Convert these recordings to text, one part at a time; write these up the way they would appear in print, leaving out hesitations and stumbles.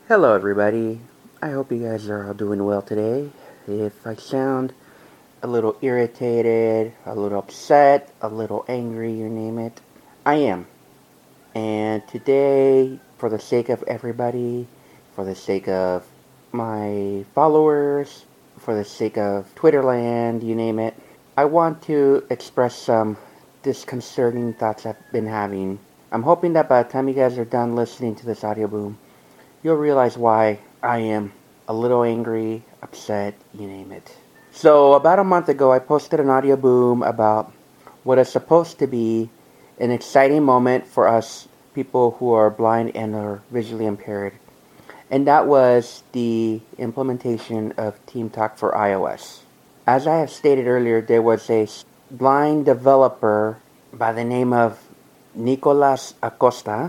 Hello, everybody. I hope you guys are all doing well today. If I sound a little irritated, a little upset, a little angry, you name it, I am. And today, for the sake of everybody, for the sake of my followers, for the sake of Twitterland, you name it, I want to express some disconcerting thoughts I've been having. I'm hoping that by the time you guys are done listening to this audio boom, you'll realize why I am a little angry, upset, you name it. So, about a month ago, I posted an audio boom about what is supposed to be an exciting moment for us people who are blind and are visually impaired. And that was the implementation of TeamTalk for iOS. As I have stated earlier, there was a blind developer by the name of Nicolas Acosta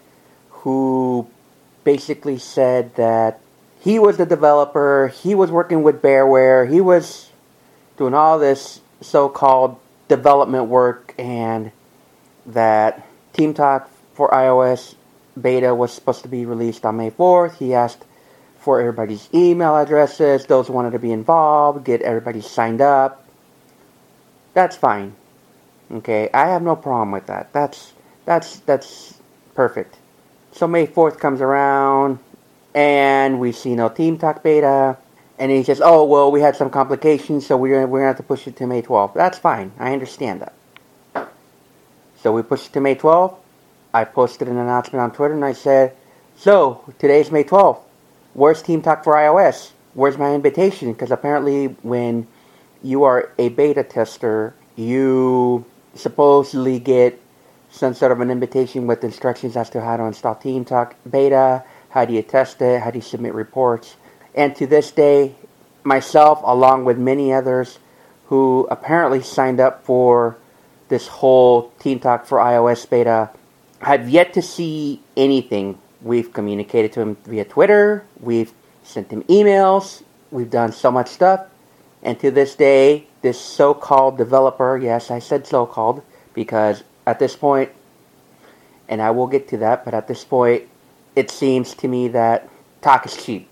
who basically said that he was the developer, he was working with Bearware, he was doing all this so-called development work, and that TeamTalk for iOS beta was supposed to be released on May 4th. He asked for everybody's email addresses, those who wanted to be involved, get everybody signed up. That's fine. Okay, I have no problem with that. That's perfect. So May 4th comes around, and we see no TeamTalk beta, and he says, oh, well, we had some complications, so we're going to have to push it to May 12th. That's fine. I understand that. So we pushed it to May 12th. I posted an announcement on Twitter, and I said, so, today's May 12th. Where's TeamTalk for iOS? Where's my invitation? Because apparently when you are a beta tester, you supposedly get some sort of an invitation with instructions as to how to install TeamTalk beta, how do you test it, how do you submit reports. And to this day, myself, along with many others who apparently signed up for this whole TeamTalk for iOS beta, have yet to see anything. We've communicated to him via Twitter, we've sent him emails, we've done so much stuff, and to this day, this so-called developer, yes, I said so-called, because at this point, and I will get to that, but at this point, it seems to me that talk is cheap.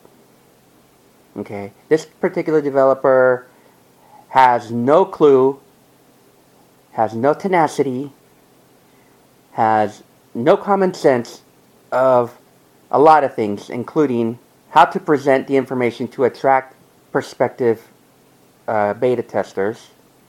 Okay, this particular developer has no clue, has no tenacity, has no common sense of a lot of things, including how to present the information to attract prospective beta testers.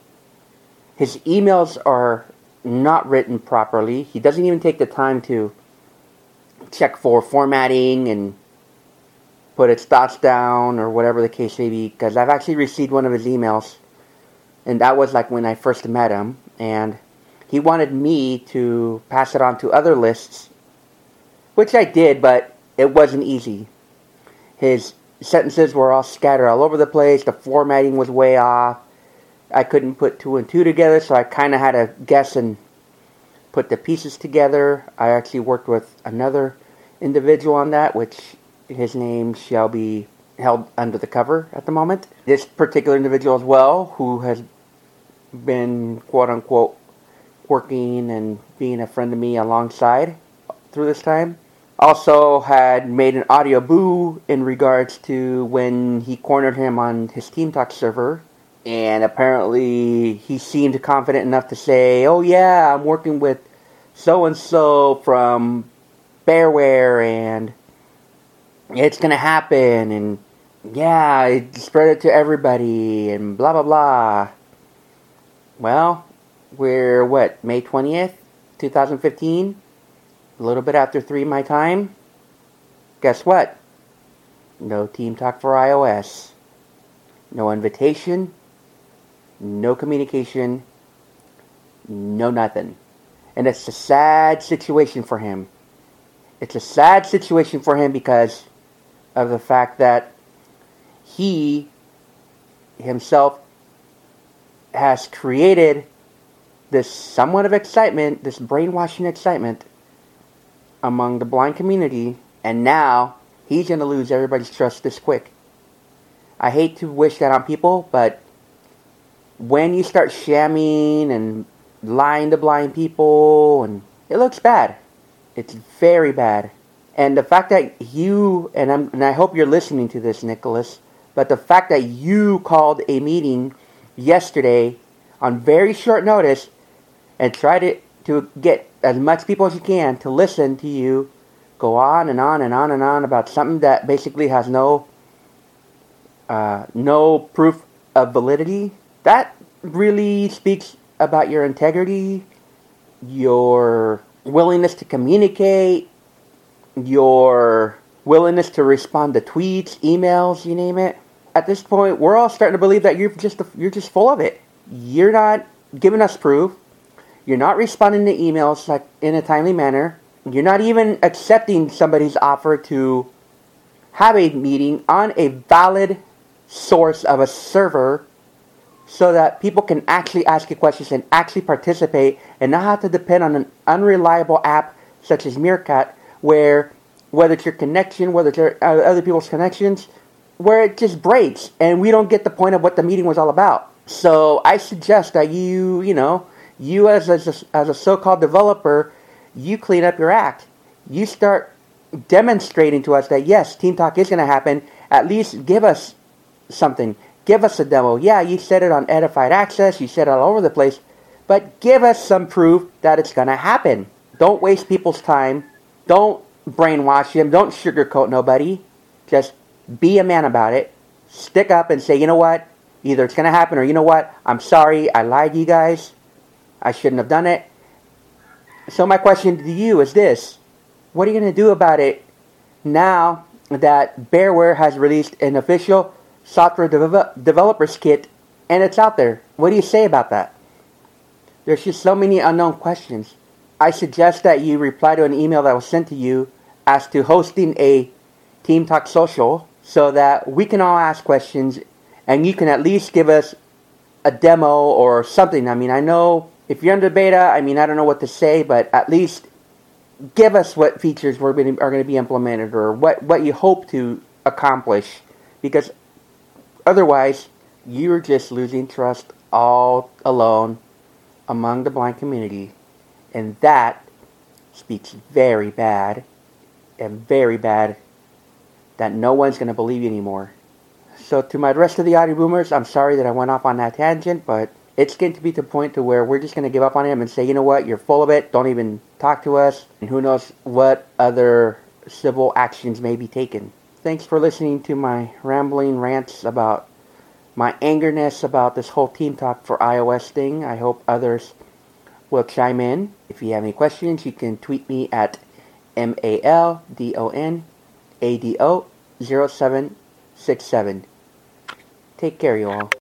His emails are not written properly. He doesn't even take the time to check for formatting and put its thoughts down or whatever the case may be, because I've actually received one of his emails, and that was like when I first met him, and he wanted me to pass it on to other lists, which I did, but it wasn't easy. His sentences were all scattered all over the place, the formatting was way off, I couldn't put two and two together, so I kind of had to guess and put the pieces together. I actually worked with another individual on that, which his name shall be held under the cover at the moment. This particular individual as well, who has been quote-unquote working and being a friend to me alongside through this time, also had made an audio boo in regards to when he cornered him on his TeamTalk server. And apparently he seemed confident enough to say, oh yeah, I'm working with so-and-so from Bearware and it's going to happen. And yeah, spread it to everybody and blah, blah, blah. Well, we're May 20th, 2015? A little bit after 3 my time. Guess what? No TeamTalk for iOS. No invitation. No communication, no nothing. And it's a sad situation for him. It's a sad situation for him because of the fact that he himself has created this somewhat of excitement, this brainwashing excitement among the blind community, and now he's going to lose everybody's trust this quick. I hate to wish that on people, but when you start shamming and lying to blind people, and it looks bad. It's very bad. And the fact that you, and I hope you're listening to this, Nicholas, but the fact that you called a meeting yesterday on very short notice and tried to get as much people as you can to listen to you go on and on and on and on about something that basically has no proof of validity, that really speaks about your integrity, your willingness to communicate, your willingness to respond to tweets, emails, you name it. At this point, we're all starting to believe that you're just full of it. You're not giving us proof. You're not responding to emails like in a timely manner. You're not even accepting somebody's offer to have a meeting on a valid source of a server so that people can actually ask you questions and actually participate and not have to depend on an unreliable app such as Meerkat, where whether it's your connection, whether it's other people's connections, where it just breaks and we don't get the point of what the meeting was all about. So I suggest that you as a so-called developer, you clean up your act. You start demonstrating to us that yes, Team Talk is going to happen. At least give us something. Give us a demo. Yeah, you said it on Edified Access. You said it all over the place. But give us some proof that it's going to happen. Don't waste people's time. Don't brainwash them. Don't sugarcoat nobody. Just be a man about it. Stick up and say, you know what? Either it's going to happen or you know what? I'm sorry. I lied to you guys. I shouldn't have done it. So my question to you is this. What are you going to do about it now that Bearware has released an official software developers kit and it's out there? What do you say about that? There's just so many unknown questions. I suggest that you reply to an email that was sent to you as to hosting a Team Talk social so that we can all ask questions and you can at least give us a demo or something. I mean, I know if you're under beta, I don't know what to say, but at least give us what features are going to be implemented or what you hope to accomplish. Because otherwise, you're just losing trust all alone among the blind community. And that speaks very bad that no one's going to believe you anymore. So to my rest of the audio boomers, I'm sorry that I went off on that tangent, but it's getting to be to the point to where we're just going to give up on him and say, you know what, you're full of it, don't even talk to us, and who knows what other civil actions may be taken. Thanks for listening to my rambling rants about my angerness about this whole Team Talk for iOS thing. I hope others will chime in. If you have any questions, you can tweet me at MALDONADO0767. Take care, you all.